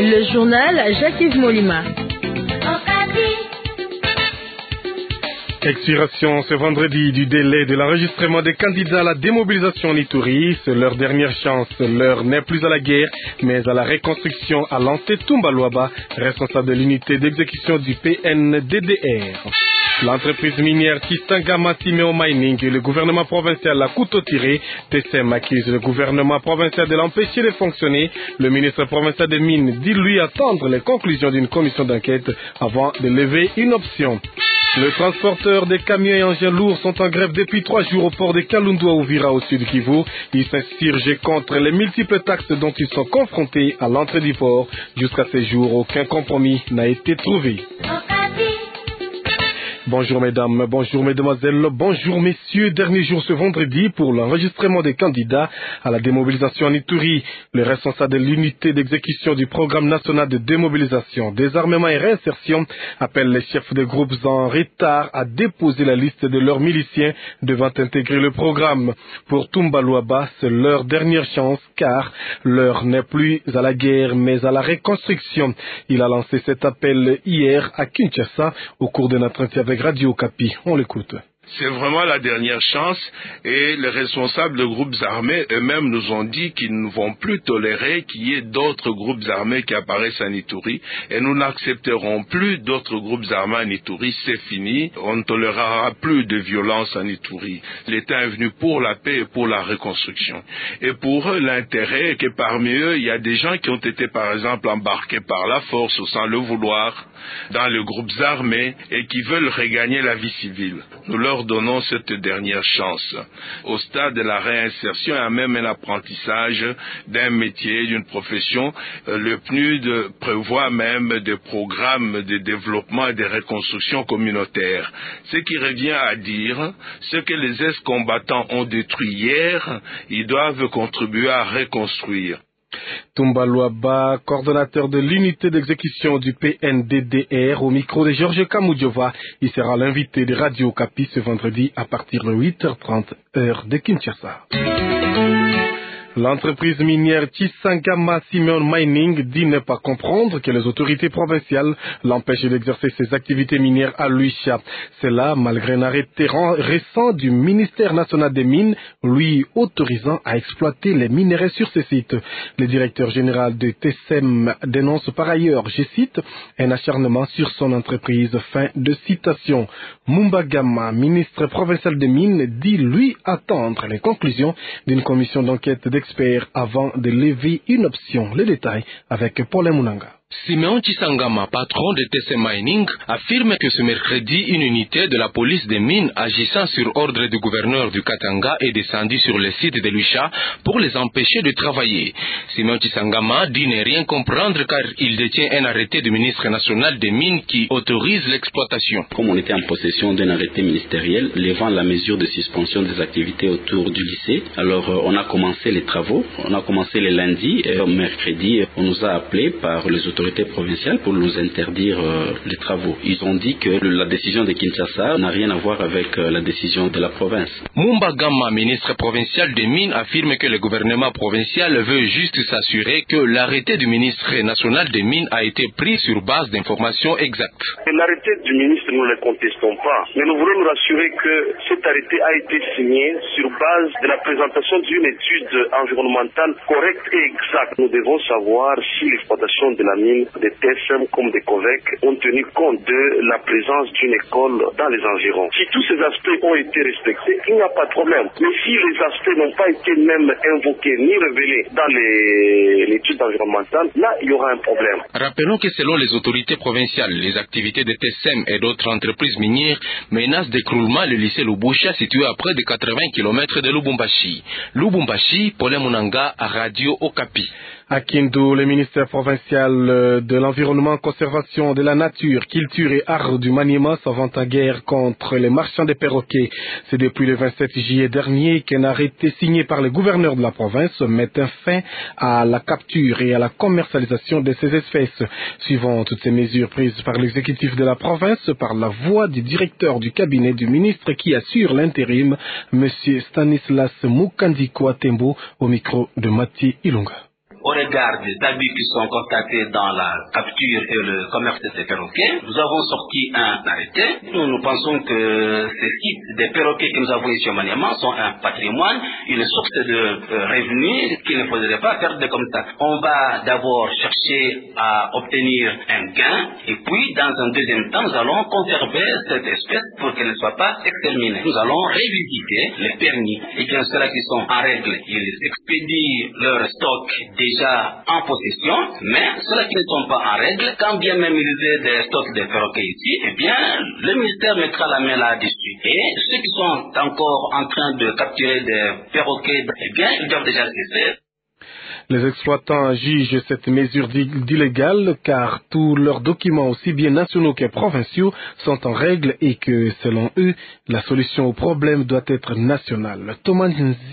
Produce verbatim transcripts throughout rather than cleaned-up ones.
Le journal Jacques-Yves Molima. Expiration ce vendredi du délai de l'enregistrement des candidats à la démobilisation en Ituri. C'est leur dernière chance. L'heure n'est plus à la guerre, mais à la reconstruction, a lancé Toumba Luaba, responsable de l'unité d'exécution du P N D D R. L'entreprise minière Kisangama Simeo Mining et le gouvernement provincial à couteau tiré. T C M accuse le gouvernement provincial de l'empêcher de fonctionner. Le ministre provincial des Mines dit lui attendre les conclusions d'une commission d'enquête avant de lever une option. Les transporteurs des camions et engins lourds sont en grève depuis trois jours au port de Kalundu à Uvira au sud Kivu. Ils s'insurgent contre les multiples taxes dont ils sont confrontés à l'entrée du port. Jusqu'à ce jour, aucun compromis n'a été trouvé. Bonjour mesdames, bonjour mesdemoiselles, bonjour messieurs. Dernier jour ce vendredi pour l'enregistrement des candidats à la démobilisation en Ituri. Le responsable de l'unité d'exécution du programme national de démobilisation, désarmement et réinsertion appelle les chefs des groupes en retard à déposer la liste de leurs miliciens devant intégrer le programme. Pour Toumba Luaba, c'est leur dernière chance car l'heure n'est plus à la guerre mais à la reconstruction. Il a lancé cet appel hier à Kinshasa au cours d'un entretien avec Radio Okapi. On l'écoute. C'est vraiment la dernière chance et les responsables de groupes armés eux-mêmes nous ont dit qu'ils ne vont plus tolérer qu'il y ait d'autres groupes armés qui apparaissent en Ituri et nous n'accepterons plus d'autres groupes armés en Ituri. C'est fini, on ne tolérera plus de violence en Ituri. L'État est venu pour la paix et pour la reconstruction. Et pour eux, l'intérêt est que parmi eux, il y a des gens qui ont été par exemple embarqués par la force ou sans le vouloir dans les groupes armés et qui veulent regagner la vie civile. Nous leur donnons cette dernière chance. Au stade de la réinsertion, il y a même un apprentissage d'un métier, d'une profession. Le P N U D prévoit même des programmes de développement et de reconstruction communautaire. Ce qui revient à dire, ce que les ex-combattants ont détruit hier, ils doivent contribuer à reconstruire. Toumba Luaba, coordonnateur de l'unité d'exécution du P N D D R, au micro de Georges Kamoudjova. Il sera l'invité de Radio Okapi ce vendredi à partir de huit heures trente, heure de Kinshasa. L'entreprise minière Kisangama Simeo Mining dit ne pas comprendre que les autorités provinciales l'empêchent d'exercer ses activités minières à Luicha. C'est là, malgré un arrêté récent du ministère national des Mines, lui autorisant à exploiter les minerais sur ces sites. Le directeur général de T C M dénonce par ailleurs, je cite, un acharnement sur son entreprise. Fin de citation. Mumbagama, ministre provincial des Mines, dit lui attendre les conclusions d'une commission d'enquête d'experts avant de lever une option. Les détails avec Paul Munanga. Simeo Kisangama, patron de T C Mining, affirme que ce mercredi, une unité de la police des mines agissant sur ordre du gouverneur du Katanga est descendue sur le site de Luicha pour les empêcher de travailler. Simeo Kisangama dit ne rien comprendre car il détient un arrêté du ministre national des mines qui autorise l'exploitation. Comme on était en possession d'un arrêté ministériel levant la mesure de suspension des activités autour du lycée, alors euh, on a commencé les travaux, on a commencé les lundis et mercredi on nous a appelés par les autorités provinciales pour nous interdire euh, les travaux. Ils ont dit que la décision de Kinshasa n'a rien à voir avec euh, la décision de la province. Mumba Gama, ministre provincial des Mines, affirme que le gouvernement provincial veut juste s'assurer que l'arrêté du ministre national des Mines a été pris sur base d'informations exactes. L'arrêté du ministre, nous ne le contestons pas, mais nous voulons nous rassurer que cet arrêté a été signé sur base de la présentation d'une étude environnementale correcte et exacte. Nous devons savoir si l'exploitation de la mine des T S M comme des COVEC ont tenu compte de la présence d'une école dans les environs. Si tous ces aspects ont été respectés, il n'y a pas de problème. Mais si les aspects n'ont pas été même invoqués ni révélés dans l'étude environnementale, là, il y aura un problème. Rappelons que selon les autorités provinciales, les activités de T S M et d'autres entreprises minières menacent d'écroulement le lycée Lubusha situé à près de quatre-vingts kilomètres de Lubumbashi. Lubumbashi, Paul Munanga, à Radio Okapi. À Kindu, le ministère provincial de l'Environnement, Conservation de la Nature, Culture et Art du Maniema s'avance en guerre contre les marchands de perroquets. C'est depuis le vingt-sept juillet dernier qu'un arrêté signé par le gouverneur de la province met un fin à la capture et à la commercialisation de ces espèces. Suivant toutes ces mesures prises par l'exécutif de la province, par la voix du directeur du cabinet du ministre qui assure l'intérim, M. Stanislas Mukandiko Atembo, au micro de Mathieu Ilunga. au regard des abus qui sont constatés dans la capture et le commerce de ces perroquets, nous avons sorti un arrêté. Nous, nous pensons que ces sites des perroquets que nous avons ici au Maniema sont un patrimoine, une source de euh, revenus qu'il ne faudrait pas perdre comme ça. On va d'abord chercher à obtenir un gain et puis dans un deuxième temps, nous allons conserver cette espèce pour qu'elle ne soit pas exterminée. Nous allons révisiter les permis et bien ceux-là qui sont en règle, ils expédient leur stock déjà en possession, mais ceux-là qui ne sont pas en règle, quand bien même ils aient des stocks de perroquets ici, eh bien le ministère mettra la main là-dessus. Et ceux qui sont encore en train de capturer des perroquets, eh bien ils doivent déjà cesser. Les exploitants jugent cette mesure d'illégale car tous leurs documents, aussi bien nationaux que provinciaux, sont en règle et que, selon eux, la solution au problème doit être nationale. Thomas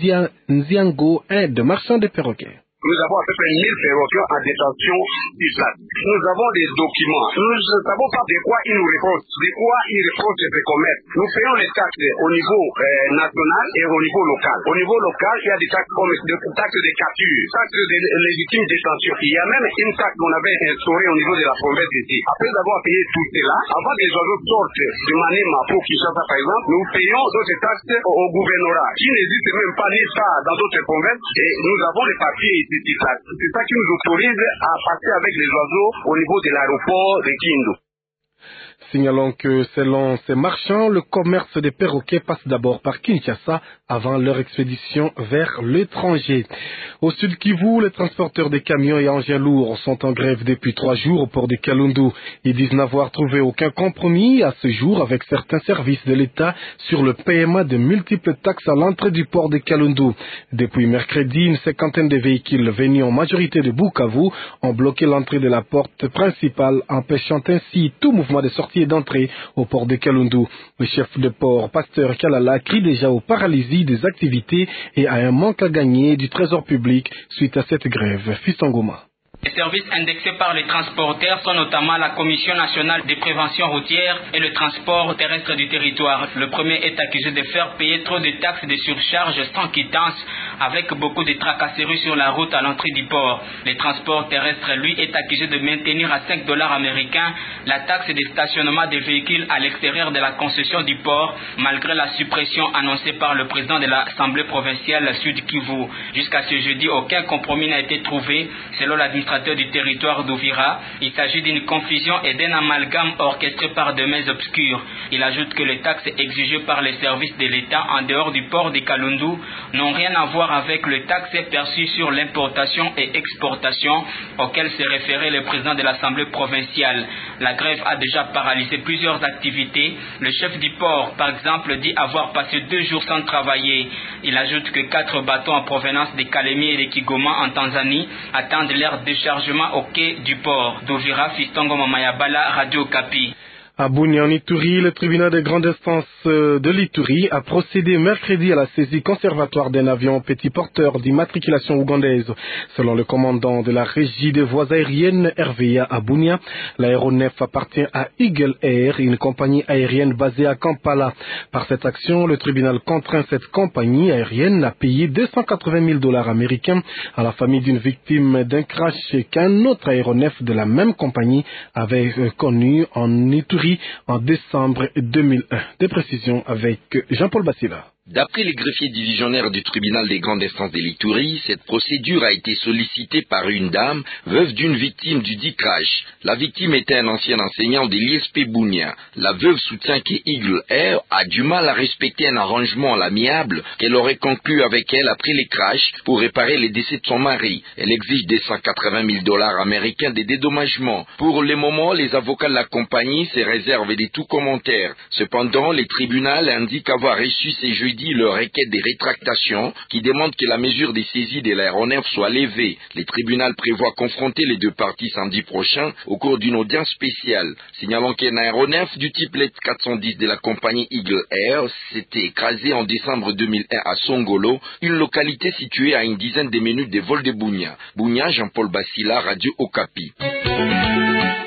Nziango, un de marchands de perroquets. Nous avons à peu près mille perroquets en détention sur place. Nous avons des documents. Nous ne savons pas de quoi ils nous reprochent, de quoi ils reprochent ce commerce. Nous payons les taxes au niveau euh, national et au niveau local. Au niveau local, il y a des taxes comme des taxes de capture, taxes de légitime détention. Il y a même une taxe qu'on avait instaurée au niveau de la province ici. Après avoir payé tout cela, avant que les oiseaux sortent de Maniema pour Kinshasa par exemple, nous payons d'autres taxes au, au gouvernorat qui n'existe même pas ni pas dans d'autres provinces et nous avons les papiers ici. C'est ça qui nous autorise à passer avec les oiseaux au niveau de l'aéroport de Kindu. Signalons que selon ces marchands, le commerce des perroquets passe d'abord par Kinshasa avant leur expédition vers l'étranger. Au sud Kivu, les transporteurs des camions et engins lourds sont en grève depuis trois jours au port de Kalundu. Ils disent n'avoir trouvé aucun compromis à ce jour avec certains services de l'État sur le paiement de multiples taxes à l'entrée du port de Kalundu. Depuis mercredi, une cinquantaine de véhicules venus en majorité de Bukavu ont bloqué l'entrée de la porte principale, empêchant ainsi tout mouvement de sortie et d'entrée au port de Kalundu. Le chef de port, Pasteur Kalala, crie déjà aux paralysies des activités et à un manque à gagner du trésor public suite à cette grève. Fistangoma. Les services indexés par les transporteurs sont notamment la Commission nationale des préventions routières et le transport terrestre du territoire. Le premier est accusé de faire payer trop de taxes de surcharge sans quittance, avec beaucoup de tracasseries sur la route à l'entrée du port. Le transport terrestre, lui, est accusé de maintenir à cinq dollars américains la taxe de stationnement des véhicules à l'extérieur de la concession du port, malgré la suppression annoncée par le président de l'Assemblée provinciale Sud Kivu. Jusqu'à ce jeudi, aucun compromis n'a été trouvé, selon l'administration du territoire d'Uvira. Il s'agit d'une confusion et d'un amalgame orchestré par des mains obscures. Il ajoute que les taxes exigées par les services de l'État en dehors du port de Kalundu n'ont rien à voir avec les taxes perçues sur l'importation et exportation auxquelles s'est référé le président de l'Assemblée provinciale. La grève a déjà paralysé plusieurs activités. Le chef du port, par exemple, dit avoir passé deux jours sans travailler. Il ajoute que quatre bateaux en provenance de Kalemi et de Kigoma en Tanzanie attendent leur déchargement au quai du port. D'Uvira, Fistongo Mamayabala, Radio Kapi. À Bunia, en Ituri, le tribunal de grande instance de l'Ituri a procédé mercredi à la saisie conservatoire d'un avion petit porteur d'immatriculation ougandaise. Selon le commandant de la régie des voies aériennes R V A à Bunia, l'aéronef appartient à Eagle Air, une compagnie aérienne basée à Kampala. Par cette action, le tribunal contraint cette compagnie aérienne à payer deux cent quatre-vingt mille dollars américains à la famille d'une victime d'un crash qu'un autre aéronef de la même compagnie avait connu en Ituri en décembre deux mille un. Des précisions avec Jean-Paul Bassila. D'après les greffiers divisionnaires du tribunal des grandes instances de l'Ituri, cette procédure a été sollicitée par une dame, veuve d'une victime du dit crash. La victime était un ancien enseignant de l'I S P Bunia. La veuve soutient que Eagle Air a du mal à respecter un arrangement à l'amiable qu'elle aurait conclu avec elle après les crashs pour réparer les décès de son mari. Elle exige des cent quatre-vingt mille dollars américains de dédommagement. Pour le moment, les avocats de la compagnie se réservent de tout commentaire. Cependant, les tribunaux indiquent avoir reçu ces jeudis leur requête de rétractation qui demande que la mesure des saisies de l'aéronef soit levée. Les tribunaux prévoient confronter les deux parties samedi prochain au cours d'une audience spéciale. Signalons qu'un aéronef du type L E T quatre cent dix de la compagnie Eagle Air s'était écrasé en décembre deux mille un à Songolo, une localité située à une dizaine de minutes de vol de Bunia. Bunia, Jean-Paul Bassila, Radio Okapi.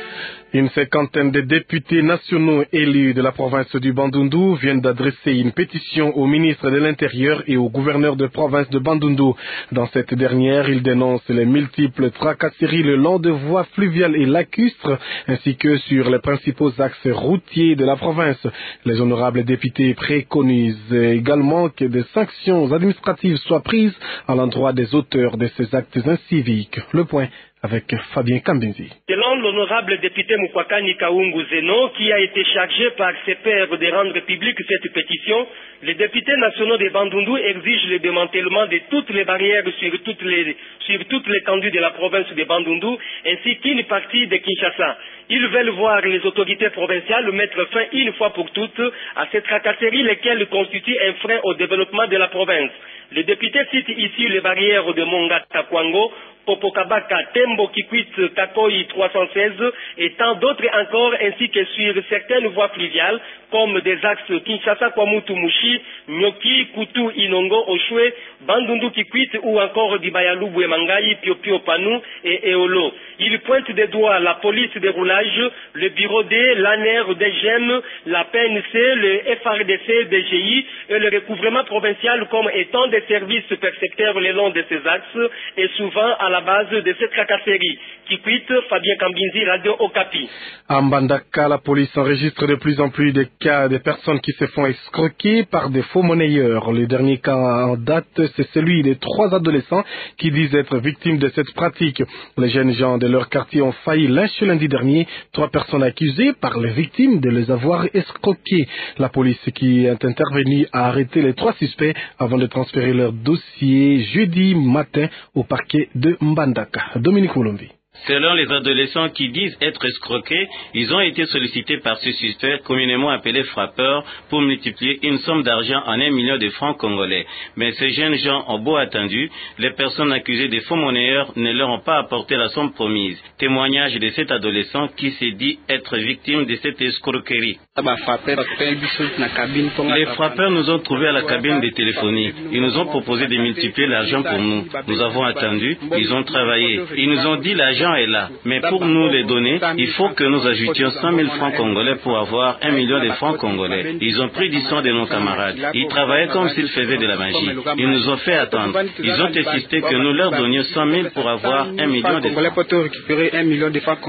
Une cinquantaine de députés nationaux élus de la province du Bandundu viennent d'adresser une pétition au ministre de l'Intérieur et au gouverneur de province de Bandundu. Dans cette dernière, ils dénoncent les multiples tracasseries le long de voies fluviales et lacustres, ainsi que sur les principaux axes routiers de la province. Les honorables députés préconisent également que des sanctions administratives soient prises à l'endroit des auteurs de ces actes inciviques. Le point avec Fabien Kambinzi. Selon l'honorable député Mukwakani Kaungu Zeno, qui a été chargé par ses pairs de rendre publique cette pétition, les députés nationaux de Bandundu exigent le démantèlement de toutes les barrières sur toutes les, sur toute l'étendue de la province de Bandundu, ainsi qu'une partie de Kinshasa. Ils veulent voir les autorités provinciales mettre fin une fois pour toutes à ces tracasseries, lesquelles constituent un frein au développement de la province. Les députés citent ici les barrières de Monga Takwango, Popokabaka, Tembo, Kikwit, Kakoi trois cent seize et tant d'autres encore, ainsi que sur certaines voies fluviales comme des axes Kinshasa, Kwamutu, Mushi, Nyoki, Kutu, Inongo, Oshwe, Bandundu, Kikwit ou encore Dibayalu, Bouemangaï, Piopio, Panou et Eolo. Ils pointent des doigts la police des roulages, le bureau D, l'A N E R, D G M, la P N C, le F R D C, D G I et le recouvrement provincial comme étant des services percepteurs le long de ces axes et souvent à la base de cette tracasserie. Kikwit, Fabien Kambinzi, Radio Okapi. À Mbandaka, la police enregistre de plus en plus de cas de personnes qui se font escroquer par des faux monnayeurs. Le dernier cas en date, c'est celui des trois adolescents qui disent être victimes de cette pratique. Les jeunes gens de leur quartier ont failli lyncher lundi dernier trois personnes accusées par les victimes de les avoir escroqués. La police qui est intervenue a arrêté les trois suspects avant de transférer leur dossier jeudi matin au parquet de Mbandaka. Dominique Olombi. Selon les adolescents qui disent être escroqués, ils ont été sollicités par ce suspect, communément appelé frappeur, pour multiplier une somme d'argent en un million de francs congolais. Mais ces jeunes gens ont beau attendu, les personnes accusées de faux monnayeurs ne leur ont pas apporté la somme promise. Témoignage de cet adolescent qui s'est dit être victime de cette escroquerie. Les frappeurs nous ont trouvés à la cabine de téléphonie. Ils nous ont proposé de multiplier l'argent pour nous. Nous avons attendu, ils ont travaillé. Ils nous ont dit l'argent est là. Mais pour nous les donner, il faut que nous ajoutions cent mille francs congolais pour avoir un million de francs congolais. Ils ont pris du sang de nos camarades. Ils travaillaient comme s'ils faisaient de la magie. Ils nous ont fait attendre. Ils ont insisté que nous leur donnions cent mille pour avoir un million de francs.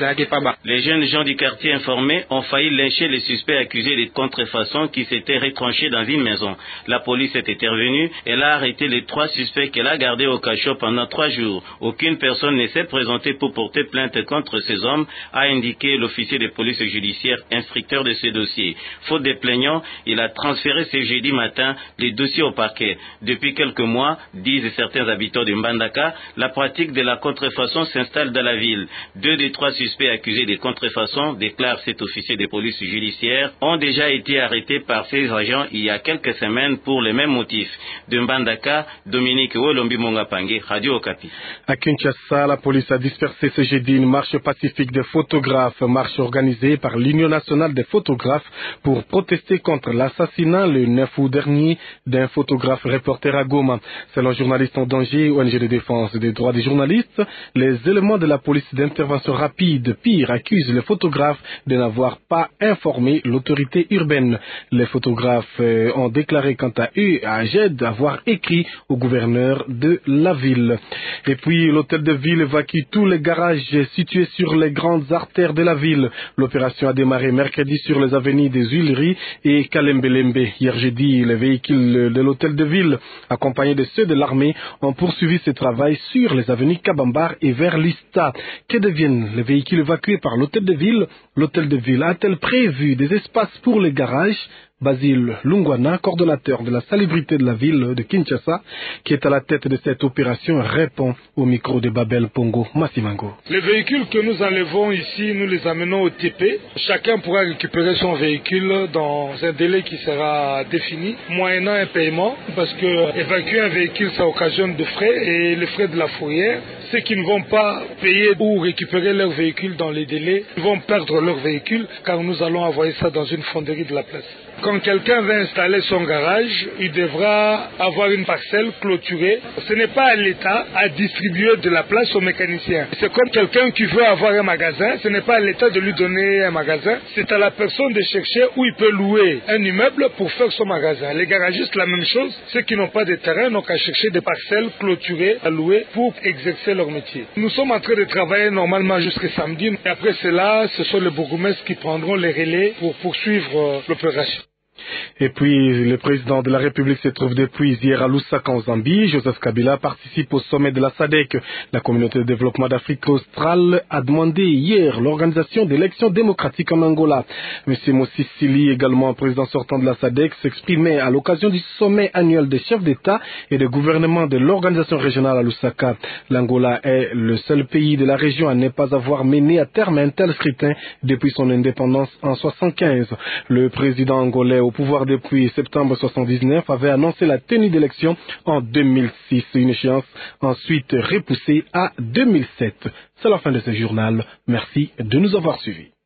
Les jeunes gens du quartier informés ont failli lyncher les suspects accusés de contrefaçon qui s'étaient retranchés dans une maison. La police est intervenue. Elle a arrêté les trois suspects qu'elle a gardés au cachot pendant trois jours. Aucune personne ne s'est présentée pour porter plainte contre ces hommes, a indiqué l'officier de police judiciaire instructeur de ce dossier. Faute des plaignants, il a transféré ce jeudi matin les dossiers au parquet. Depuis quelques mois, disent certains habitants de Mbandaka, la pratique de la contrefaçon s'installe dans la ville. Deux des trois suspects accusés de contrefaçon, déclare cet officier de police judiciaire, ont déjà été arrêtés par ces agents il y a quelques semaines pour les mêmes motifs. De Mbandaka, Dominique Wolombi Mongapangue, Radio Okapi. À Kinshasa, la police a dispersé ce jeudi une marche pacifique des photographes, marche organisée par l'Union nationale des photographes pour protester contre l'assassinat le neuf août dernier d'un photographe reporter à Goma. Selon Journalistes en danger, O N G de défense des droits des journalistes, les éléments de la police d'intervention rapide, pire, accusent les photographes de n'avoir pas informé l'autorité urbaine. Les photographes ont déclaré quant à eux à G E D avoir écrit au gouverneur de la ville. Et puis l'hôtel de ville évacue tous les garages situés sur les grandes artères de la ville. L'opération a démarré mercredi sur les avenues des Huileries et Kalembelembe. Hier jeudi, les véhicules de l'hôtel de ville, accompagnés de ceux de l'armée, ont poursuivi ce travail sur les avenues Kabambar et vers Lista. Que deviennent les véhicules évacués par l'hôtel de ville? L'hôtel de ville a-t-elle prévu des espaces pour les garages? Basile Lungwana, coordonnateur de la salubrité de la ville de Kinshasa, qui est à la tête de cette opération, répond au micro de Babel Pongo Massimango. Les véhicules que nous enlevons ici, nous les amenons au T P. Chacun pourra récupérer son véhicule dans un délai qui sera défini, moyennant un paiement, parce que évacuer un véhicule, ça occasionne de frais, et les frais de la fourrière. Ceux qui ne vont pas payer ou récupérer leur véhicule dans les délais vont perdre leur véhicule, car nous allons envoyer ça dans une fonderie de la place. Quand quelqu'un va installer son garage, il devra avoir une parcelle clôturée. Ce n'est pas à l'État à distribuer de la place aux mécaniciens. C'est comme quelqu'un qui veut avoir un magasin, ce n'est pas à l'État de lui donner un magasin, c'est à la personne de chercher où il peut louer un immeuble pour faire son magasin. Les garagistes, la même chose, ceux qui n'ont pas de terrain n'ont qu'à chercher des parcelles clôturées à louer pour exercer leur métier. Nous sommes en train de travailler normalement jusqu'à samedi, et après cela, ce sont les bourgmestres qui prendront les relais pour poursuivre euh, l'opération. Et puis, le président de la République se trouve depuis hier à Lusaka en Zambie. Joseph Kabila participe au sommet de la S A D C. La communauté de développement d'Afrique australe a demandé hier l'organisation d'élections démocratiques en Angola. M. Mossi Sili, également président sortant de la S A D C, s'exprimait à l'occasion du sommet annuel des chefs d'État et de gouvernement de l'organisation régionale à Lusaka. L'Angola est le seul pays de la région à ne pas avoir mené à terme un tel scrutin depuis son indépendance en soixante-quinze. Le président angolais au pouvoir depuis septembre soixante-dix-neuf avait annoncé la tenue d'élections en deux mille six, une échéance ensuite repoussée à deux mille sept. C'est la fin de ce journal. Merci de nous avoir suivis.